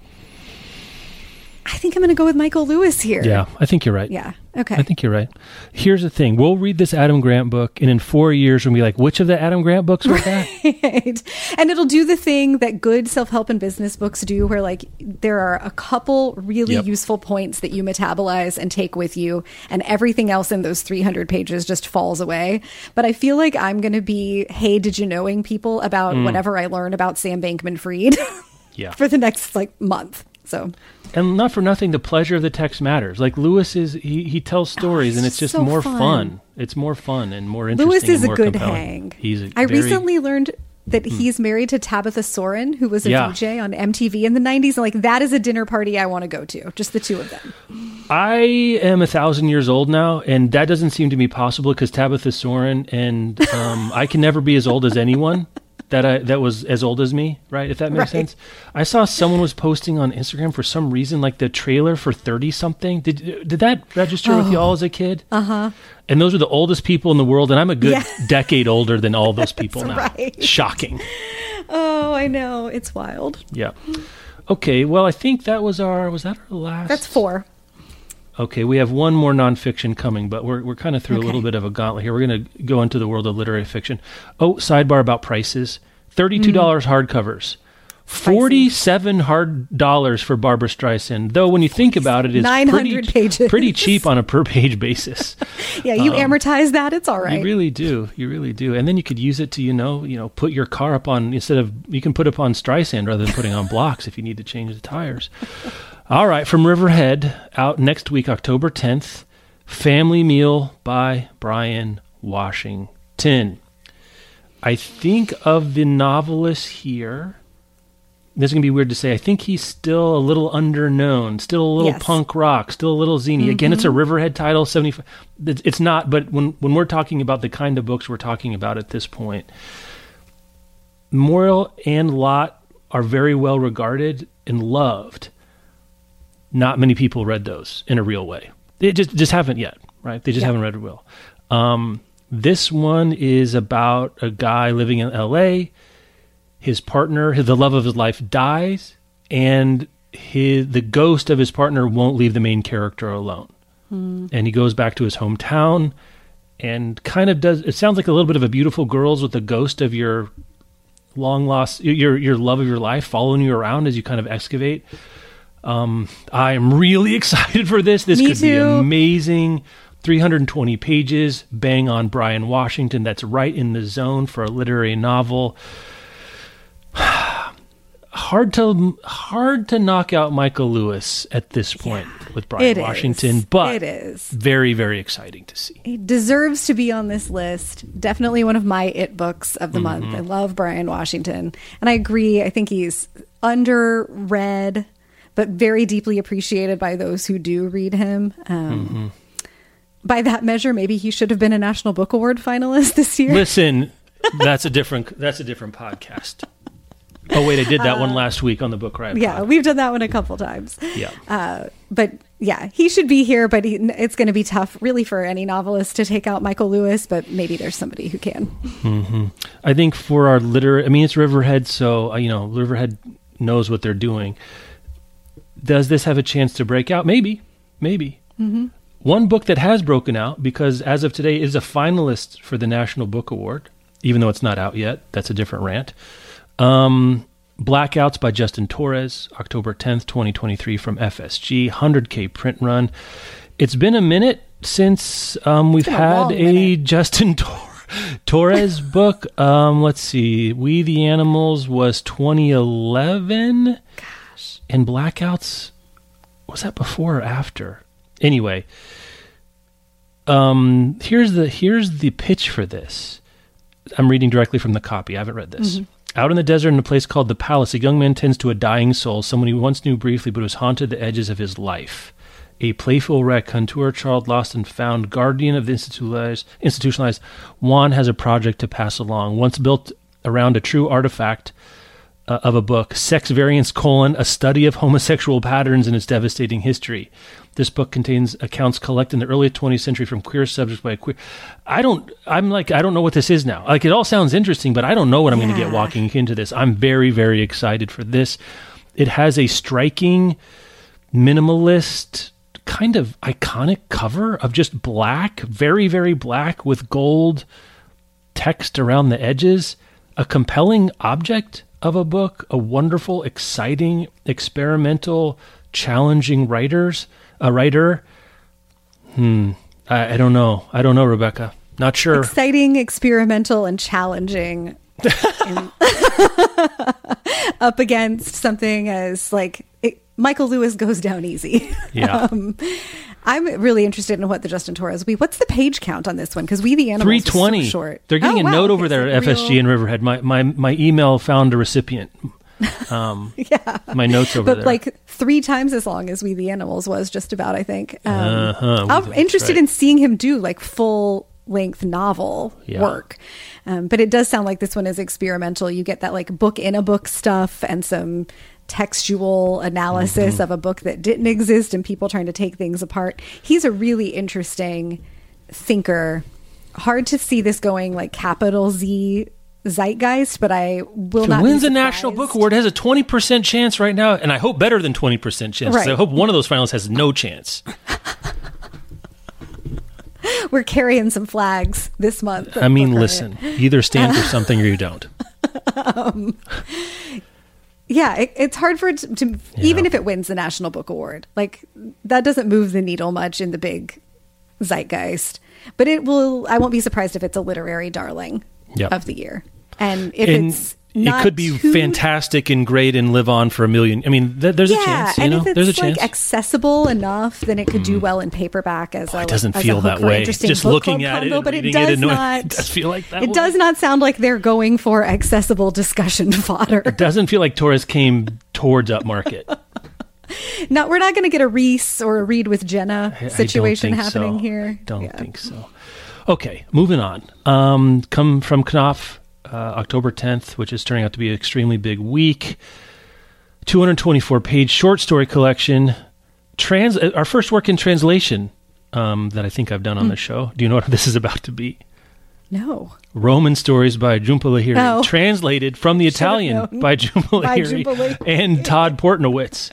I think I'm going to go with Michael Lewis here. Yeah, I think you're right. Yeah. Okay. I think you're right. Here's the thing. We'll read this Adam Grant book, and in four years, we'll be like, which of the Adam Grant books was that? Right. And it'll do the thing that good self-help and business books do, where like there are a couple really Yep. useful points that you metabolize and take with you, and everything else in those three hundred pages just falls away. But I feel like I'm going to be, hey, did you knowing people about Mm. whatever I learn about Sam Bankman-Fried Yeah. for the next like month. So And not for nothing, the pleasure of the text matters. Like Lewis is, he, he tells stories, he's and it's just so more fun. fun. It's more fun and more interesting. Lewis is and a more good compelling. hang. He's a I very, recently learned that he's married to Tabitha Soren, who was a Yeah. V J on M T V in the nineties. And like, that is a dinner party I want to go to. Just the two of them. I am a thousand years old now, and that doesn't seem to be possible because Tabitha Soren and um, I can never be as old as anyone that I that was as old as me, right? If that makes Right. sense. I saw someone was posting on Instagram for some reason, like the trailer for thirty something. Did did that register with you all as a kid? Uh huh. And those are the oldest people in the world, and I'm a good Yeah. decade older than all those people That's now. right. Shocking. Oh, I know. It's wild. Yeah. Okay. Well, I think that was our was that our last. That's four. Okay, we have one more nonfiction coming, but we're we're kind of through Okay. a little bit of a gauntlet here. We're going to go into the world of literary fiction. Oh, sidebar about prices: thirty-two dollars Mm. hardcovers, forty-seven hard dollars for Barbara Streisand. Though when you think about it, it's nine pretty, hundred pages. pretty cheap on a per page basis. Yeah, you Um, amortize that. It's all right. You really do. You really do. And then you could use it to, you know, you know, put your car up on, instead of, you can put up on Streisand rather than putting on blocks if you need to change the tires. All right, from Riverhead, out next week, October tenth, Family Meal by Brian Washington. I think of the novelist here, this is going to be weird to say, I think he's still a little underknown, still a little Yes. punk rock, still a little zany. Again, it's a Riverhead title, seventy-five. It's it's not, but when, when we're talking about the kind of books we're talking about at this point, Moral and Lot are very well regarded and loved. Not many people read those in a real way. They just just haven't yet, right? They just Yeah. haven't read it well. Um, this one is about a guy living in L A. His partner, his, the love of his life, dies, and his the ghost of his partner won't leave the main character alone. Mm. And he goes back to his hometown and kind of does. It sounds like a little bit of a Beautiful Girls with the ghost of your long lost, your your love of your life following you around as you kind of excavate. Um, I am really excited for this. This Me could be too. amazing. three hundred twenty pages, bang on Brian Washington. That's right in the zone for a literary novel. Hard to hard to knock out Michael Lewis at this point with Brian It Washington, is. but It is. very, very exciting to see. He deserves to be on this list. Definitely one of my it books of the Mm-hmm. month. I love Brian Washington. And I agree. I think he's underread, but very deeply appreciated by those who do read him. Um, Mm-hmm. By that measure, maybe he should have been a National Book Award finalist this year. Listen, that's a different that's a different podcast. Oh wait, I did that one last week on the Book Riot. Yeah, pod. we've done that one a couple times. Yeah. Uh, but yeah, he should be here, but he, it's going to be tough really for any novelist to take out Michael Lewis, but maybe there's somebody who can. Mm-hmm. I think for our literary, I mean, it's Riverhead, so, uh, you know, Riverhead knows what they're doing. Does this have a chance to break out? Maybe, maybe. Mm-hmm. One book that has broken out, because as of today is a finalist for the National Book Award, even though it's not out yet. That's a different rant. Um, Blackouts by Justin Torres, October tenth, twenty twenty-three from F S G, one hundred K print run. It's been a minute since um, we've been a had long a minute. Justin Tor- Torres book. Um, let's see. We the Animals was twenty eleven. Gosh. And Blackouts was that before or after? Anyway, um, here's the here's the pitch for this. I'm reading directly from the copy. I haven't read this. Mm-hmm. Out in the desert in a place called the Palace, a young man tends to a dying soul, someone he once knew briefly but was haunted the edges of his life. A playful raconteur, child lost and found, guardian of the institutionalized, institutionalized, Juan has a project to pass along. Once built around a true artifact uh, of a book, Sex Variance, colon, a study of homosexual patterns and its devastating history. This book contains accounts collected in the early twentieth century from queer subjects by a queer... I don't... I'm like, I don't know what this is now. Like, it all sounds interesting, but I don't know what I'm yeah. going to get walking into this. I'm very, very excited for this. It has a striking, minimalist, kind of iconic cover of just black, very, very black with gold text around the edges. A compelling object of a book, a wonderful, exciting, experimental, challenging writers... A writer? Hmm. I, I don't know. I don't know, Rebecca. Not sure. Exciting, experimental, and challenging. in, up against something as like it, Michael Lewis goes down easy. Yeah. um, I'm really interested in what the Justin Torres will be. What's the page count on this one? Because We the Animals three twenty. is so short. They're getting oh, a wow. note over okay, there at so F S G real... in Riverhead. My, my, my email found a recipient. Um, yeah. My notes over but there. But like three times as long as We the Animals was just about, I think. Um, uh-huh. I'm interested right. in seeing him do like full length novel yeah. work. Um, but it does sound like this one is experimental. You get that like book in a book stuff and some textual analysis mm-hmm. of a book that didn't exist and people trying to take things apart. He's a really interesting thinker. Hard to see this going like capital Z zeitgeist, but I will if not it wins be a National Book Award, it has a twenty percent chance right now, and I hope better than twenty percent chance. Right. I hope one of those finalists has no chance. We're carrying some flags this month. I mean, listen, either stand for something or you don't. Um, yeah, it, it's hard for it to, to yeah. even if it wins the National Book Award, like that doesn't move the needle much in the big zeitgeist, but it will, I won't be surprised if it's a literary darling yep. of the year. And if and it's not it could be too... fantastic and great and live on for a million. I mean, th- there's yeah, a chance. You and know, if it's there's a chance. like accessible enough, then it could do well in paperback as oh, a. It doesn't as feel a that way. Just looking at combo, it, but reading it does it, not. It does feel like that. It way. does not sound like they're going for accessible discussion fodder. It doesn't feel like Torres came towards upmarket. No, we're not going to get a Reese or a Read with Jenna situation happening so. here. I don't yeah. think so. Okay, moving on. Um, come from Knopf. Uh, October tenth, which is turning out to be an extremely big week. two hundred twenty-four page short story collection. Trans, our first work in translation um, that I think I've done on mm. the show. Do you know what this is about to be? No. Roman Stories by Jhumpa Lahiri. Oh. Translated from the Italian by Jhumpa Lahiri, by Jhumpa Lahiri and Todd Portnowitz.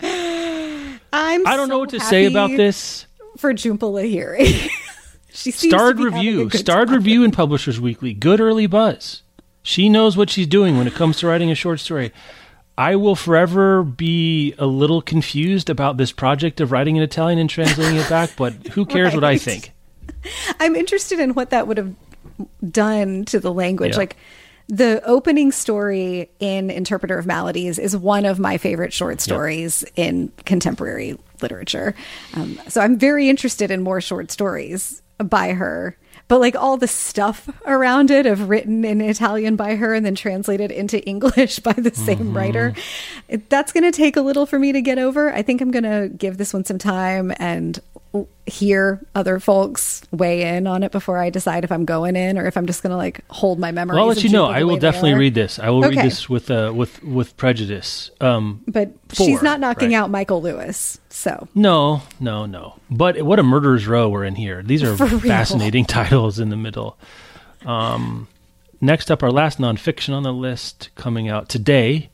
I'm I don't so know what to say about this. For Jhumpa Lahiri. She seems Starred to be review. good Starred time. review in Publishers Weekly. Good early buzz. She knows what she's doing when it comes to writing a short story. I will forever be a little confused about this project of writing in Italian and translating it back, but who cares right. what I think? I'm interested in what that would have done to the language. Yeah. Like the opening story in Interpreter of Maladies is one of my favorite short stories yeah. in contemporary literature. Um, so I'm very interested in more short stories by her. But like all the stuff around it of written in Italian by her and then translated into English by the same mm-hmm. writer, it, that's going to take a little for me to get over. I think I'm going to give this one some time and hear other folks weigh in on it before I decide if I'm going in or if I'm just going to like hold my memories. Well, I'll let you know. I will definitely read this. I will okay. read this with uh, with with prejudice. Um, but four, she's not knocking right? out Michael Lewis. So no, no, no. But what a murderer's row we're in here. These are fascinating titles in the middle. Um, next up, our last nonfiction on the list coming out today.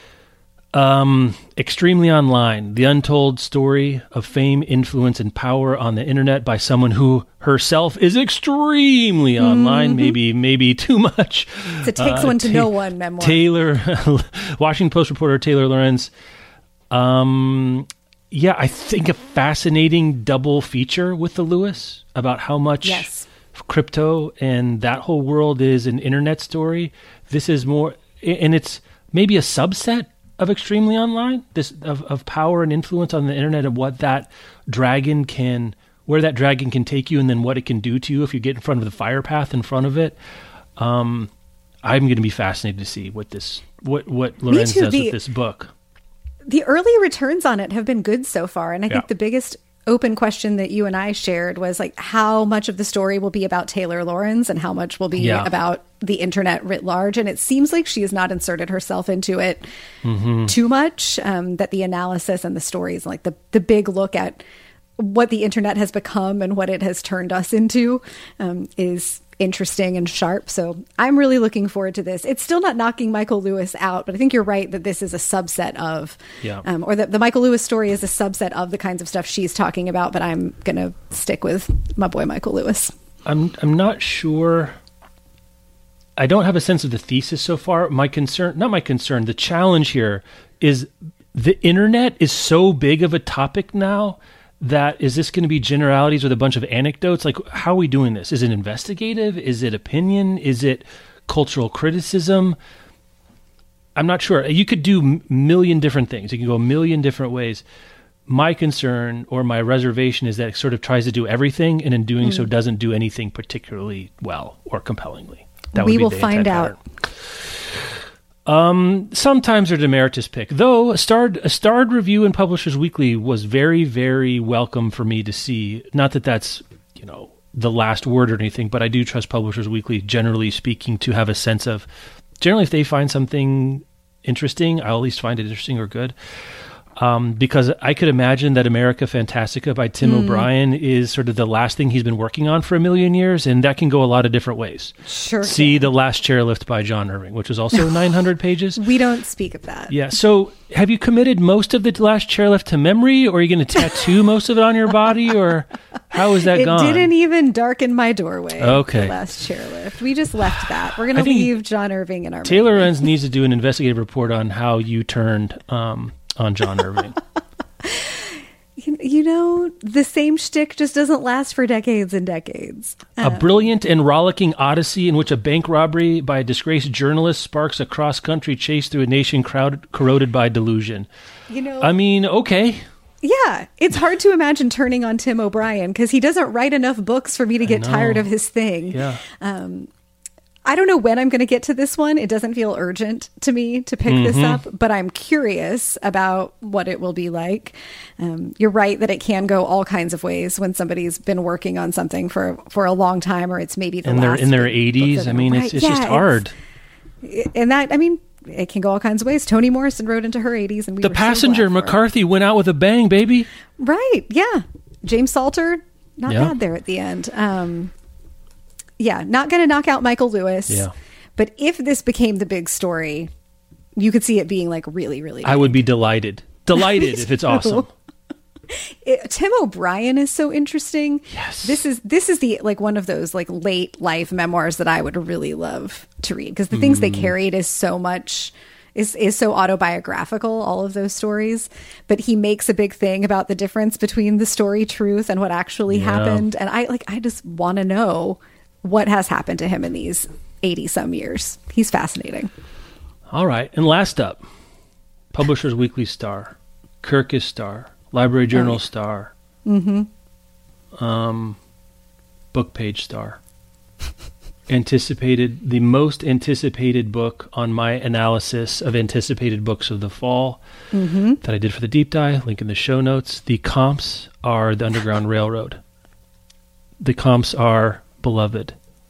Um, Extremely Online, the untold story of fame, influence, and power on the internet by someone who herself is extremely online, mm-hmm. maybe maybe too much. It's a takes uh, one to ta- know one memoir. Taylor, Washington Post reporter Taylor Lorenz. Um, yeah, I think a fascinating double feature with the Lewis about how much yes. crypto and that whole world is an internet story. This is more, and it's maybe a subset of Extremely Online, this of, of power and influence on the internet, and what that dragon can, where that dragon can take you, and then what it can do to you if you get in front of the fire path in front of it. Um, I'm going to be fascinated to see what this, what what Lorenz does the, with this book. The early returns on it have been good so far, and I think yeah. the biggest open question that you and I shared was like how much of the story will be about Taylor Lorenz and how much will be yeah. about the internet writ large. And it seems like she has not inserted herself into it mm-hmm. too much, um, that the analysis and the stories, like the, the big look at what the internet has become and what it has turned us into, um, is interesting and sharp. So I'm really looking forward to this. It's still not knocking Michael Lewis out, but I think you're right that this is a subset of, yeah. um, or that the Michael Lewis story is a subset of the kinds of stuff she's talking about, but I'm going to stick with my boy, Michael Lewis. I'm, I'm not sure. I don't have a sense of the thesis so far. My concern, not my concern, the challenge here is the internet is so big of a topic now that is this going to be generalities with a bunch of anecdotes? Like, how are we doing this? Is it investigative? Is it opinion? Is it cultural criticism? I'm not sure. You could do a million different things. You can go a million different ways. My concern or my reservation is that it sort of tries to do everything, and in doing mm. so doesn't do anything particularly well or compellingly. That we would be will the find out. Um, sometimes a demeritus pick, though a starred, a starred review in Publishers Weekly was very, very welcome for me to see. Not that that's, you know, the last word or anything, but I do trust Publishers Weekly, generally speaking, to have a sense of, generally if they find something interesting, I'll at least find it interesting or good. Um, because I could imagine that America Fantastica by Tim mm. O'Brien is sort of the last thing he's been working on for a million years, and that can go a lot of different ways. Sure. See can. The Last Chairlift by John Irving, which was also nine hundred pages. We don't speak of that. Yeah. So have you committed most of the Last Chairlift to memory, or are you going to tattoo most of it on your body, or how is that it gone? It didn't even darken my doorway. Okay. The Last Chairlift. We just left that. We're going to leave John Irving in our Taylor memory. Lorenz needs to do an investigative report on how you turned um, on John Irving. You, you know, the same shtick just doesn't last for decades and decades. A Um, brilliant and rollicking odyssey in which a bank robbery by a disgraced journalist sparks a cross-country chase through a nation crowded, corroded by delusion. You know, I mean, okay. Yeah, it's hard to imagine turning on Tim O'Brien because he doesn't write enough books for me to get tired of his thing. Yeah. Um, I don't know when I'm going to get to this one. It doesn't feel urgent to me to pick mm-hmm. this up, but I'm curious about what it will be like. Um, you're right that it can go all kinds of ways when somebody's been working on something for, for a long time, or it's maybe the and last they're in their book eighties. that I mean, they're- it's, it's Yeah, just hard. It's, and that, I mean, it can go all kinds of ways. Toni Morrison wrote into her eighties, and we The were so Passenger, glad for her. McCarthy went out with a bang, baby. Right. Yeah. James Salter, not Yeah. bad there at the end. Um, yeah. Not going to knock out Michael Lewis. Yeah. But if this became the big story, you could see it being like really, really big. I would be delighted. Delighted if it's awesome. It, Tim O'Brien is so interesting. Yes. This is this is the like one of those like late life memoirs that I would really love to read because the things Mm. they carried is so much is is so autobiographical, all of those stories. But he makes a big thing about the difference between the story truth and what actually Yeah. happened. And I like I just want to know what has happened to him in these eighty some years. He's fascinating. All right. And last up, Publishers Weekly star, Kirkus star, Library Journal Oh, yeah. star, Mm-hmm. um, Book Page star. Anticipated, the most anticipated book on my analysis of anticipated books of the fall Mm-hmm. that I did for the deep dive. Link in the show notes. The comps are the Underground Railroad. The comps are Beloved.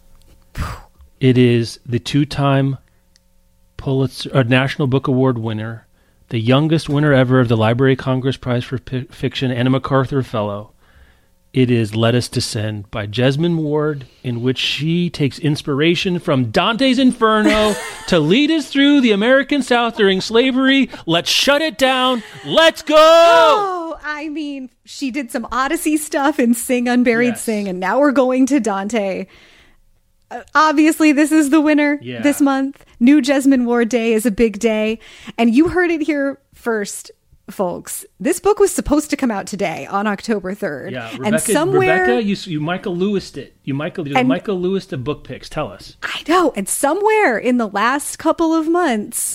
It is the two-time Pulitzer or National Book Award winner, the youngest winner ever of the Library of Congress Prize for P- Fiction, Anna MacArthur Fellow. It is Let Us Descend by Jesmyn Ward, in which she takes inspiration from Dante's Inferno to lead us through the American South during slavery. Let's shut it down. Let's go! Oh, I mean, she did some Odyssey stuff and Sing Unburied Yes. Sing, and now we're going to Dante. Uh, obviously, this is the winner Yeah. this month. New Jesmyn Ward Day is a big day. And you heard it here first, folks. This book was supposed to come out today on October third. Yeah, Rebecca, and somewhere, Rebecca you, you Michael Lewis'd it. You Michael, you're the And- Michael Lewis to book picks. Tell us. I know, and somewhere in the last couple of months, Yeah.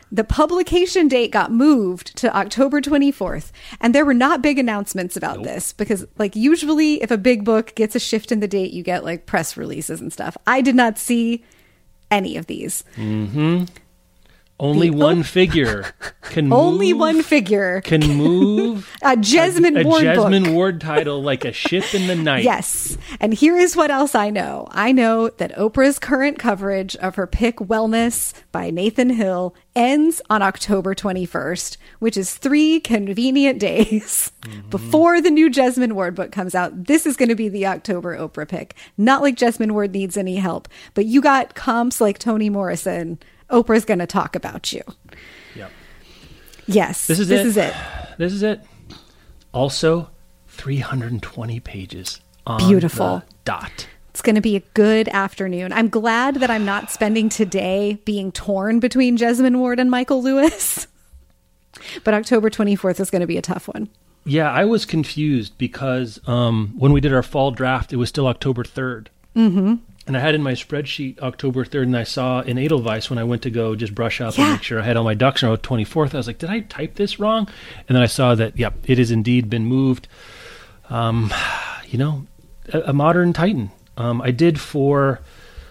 The publication date got moved to October twenty-fourth, and there were not big announcements about nope. this because, like, usually if a big book gets a shift in the date, you get like press releases and stuff. I did not see any of these. Mm-hmm. Only the, one oh. figure can move. Only one figure can move a Jesmyn a, a Ward Jesmyn book. Ward title like a ship in the night. Yes. And here is what else I know. I know that Oprah's current coverage of her pick Wellness by Nathan Hill ends on October twenty-first, which is three convenient days mm-hmm. before the new Jesmyn Ward book comes out. This is going to be the October Oprah pick. Not like Jesmyn Ward needs any help, but you got comps like Toni Morrison. Oprah's going to talk about you. Yep. Yes. This is this it. is it. This is it. Also, three hundred twenty pages on Beautiful. the dot. It's going to be a good afternoon. I'm glad that I'm not spending today being torn between Jesmyn Ward and Michael Lewis. But October twenty-fourth is going to be a tough one. Yeah, I was confused because um, when we did our fall draft, it was still October third. Mm-hmm. And I had in my spreadsheet October third, and I saw in Edelweiss when I went to go just brush up yeah. and make sure I had all my ducks in a row, twenty-fourth. I was like, did I type this wrong? And then I saw that, yep, it has indeed been moved. Um, you know, a, a modern titan. Um, I did for,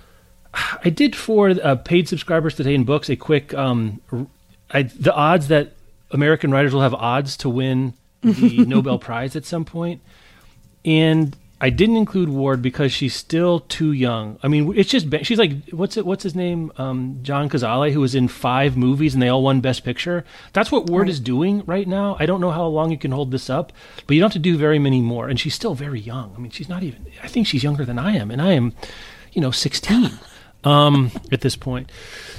I did for uh, paid subscribers today in books a quick, um, I, the odds that American writers will have odds to win the Nobel Prize at some point, and I didn't include Ward because she's still too young. I mean, it's just she's like what's it? What's his name? Um, John Cazale, who was in five movies and they all won Best Picture. That's what Ward right. is doing right now. I don't know how long you can hold this up, but you don't have to do very many more. And she's still very young. I mean, she's not even. I think she's younger than I am, and I am, you know, sixteen um, at this point.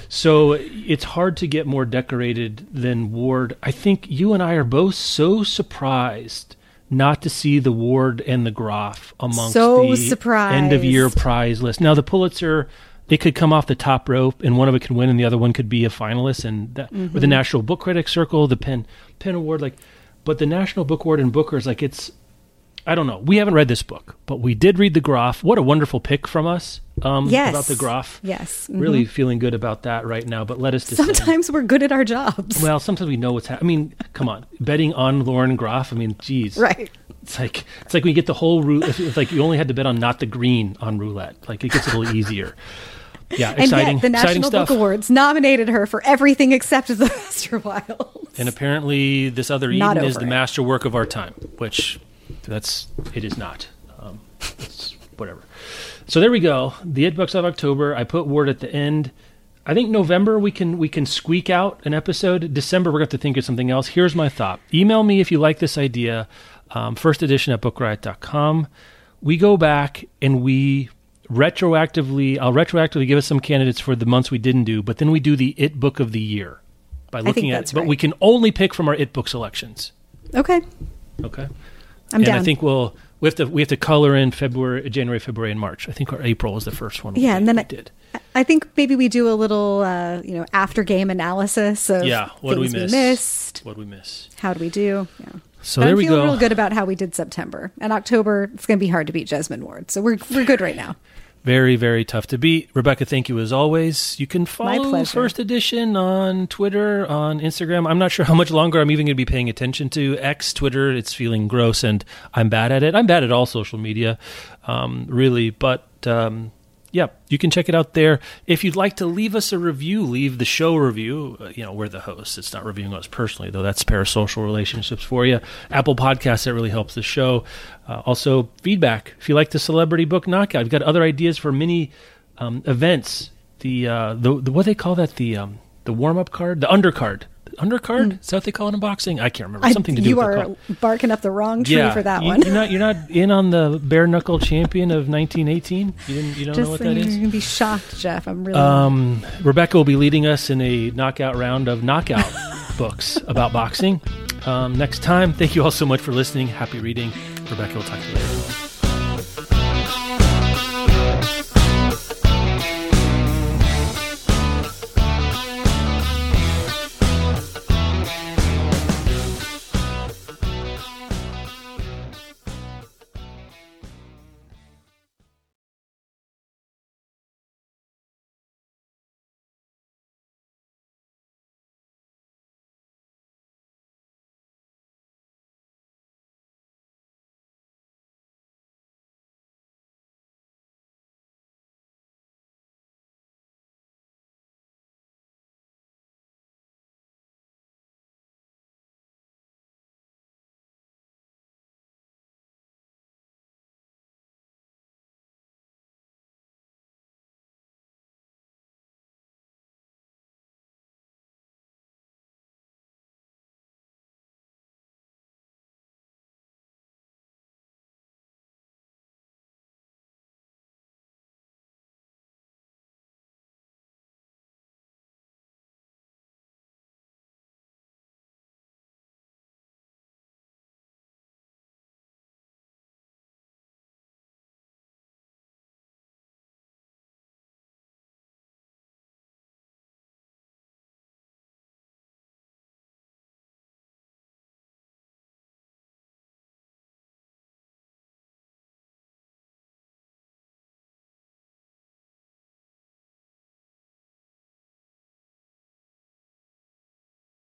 So it's hard to get more decorated than Ward. I think you and I are both so surprised not to see the Ward and the Groff amongst so the surprised. end-of-year prize list. Now, the Pulitzer, it could come off the top rope, and one of it could win, and the other one could be a finalist. And that, mm-hmm. or the National Book Critics Circle, the Penn Penn Award, like, but the National Book Award and Booker's, like, it's, I don't know. We haven't read this book, but we did read the Groff. What a wonderful pick from us um, yes. about the Groff. Yes. Mm-hmm. Really feeling good about that right now, but let us descend. Sometimes we're good at our jobs. Well, sometimes we know what's happening. I mean, come on. Betting on Lauren Groff, I mean, geez. Right. It's like it's like when you get the whole roulette. It's like you only had to bet on not the green on roulette. Like it gets a little easier. Yeah, exciting. And yet, the exciting National stuff. Book Awards nominated her for everything except The Master Wilds. And apparently, this other Not Eden is over the it. masterwork of our time, which that's it is not. Um, it's whatever. So there we go. The It Books of October. I put Ward at the end. I think November we can we can squeak out an episode. December we're going to have to think of something else. Here's my thought. Email me if you like this idea. Um, first edition at book riot dot com. We go back and we retroactively, I'll retroactively give us some candidates for the months we didn't do, but then we do the It Book of the Year by looking I think at that's it. But right. we can only pick from our It Book selections. Okay. Okay. I'm and down. I think we'll we have to we have to color in February, January, February, and March. I think our April was the first one. Yeah, we, and then we I, did. I think maybe we do a little, uh, you know, after game analysis of Yeah, what do we things miss? we missed. What do we miss? How do we do? Yeah. So But there I'm we feeling go. real good about how we did September. And October, it's going to be hard to beat Jesmyn Ward. So we're we're good right now. Very, very tough to beat. Rebecca, thank you as always. You can follow pleasure. First Edition on Twitter, on Instagram. I'm not sure how much longer I'm even going to be paying attention to X, Twitter. It's feeling gross, and I'm bad at it. I'm bad at all social media, um, really. But, um, yeah, you can check it out there. If you'd like to leave us a review, leave the show review. Uh, you know, we're the hosts. It's not reviewing us personally, though. That's parasocial relationships for you. Apple Podcasts, that really helps the show. Uh, also, feedback. If you like the Celebrity Book Knockout, we've got other ideas for mini um, events. The, uh, the the what do they call that? The um, the warm-up card? The undercard. The undercard? Mm. Is that what they call it in boxing? I can't remember. I, Something to do you with are the call. barking up the wrong tree yeah, for that you, one. You're not, you're not in on the bare-knuckle champion of nineteen eighteen? You, didn't, you don't Just know what saying, that is? you're going to be shocked, Jeff. I'm really... Um, Rebecca will be leading us in a knockout round of knockout books about boxing. Um, next time, thank you all so much for listening. Happy reading. Rebecca will talk to you later.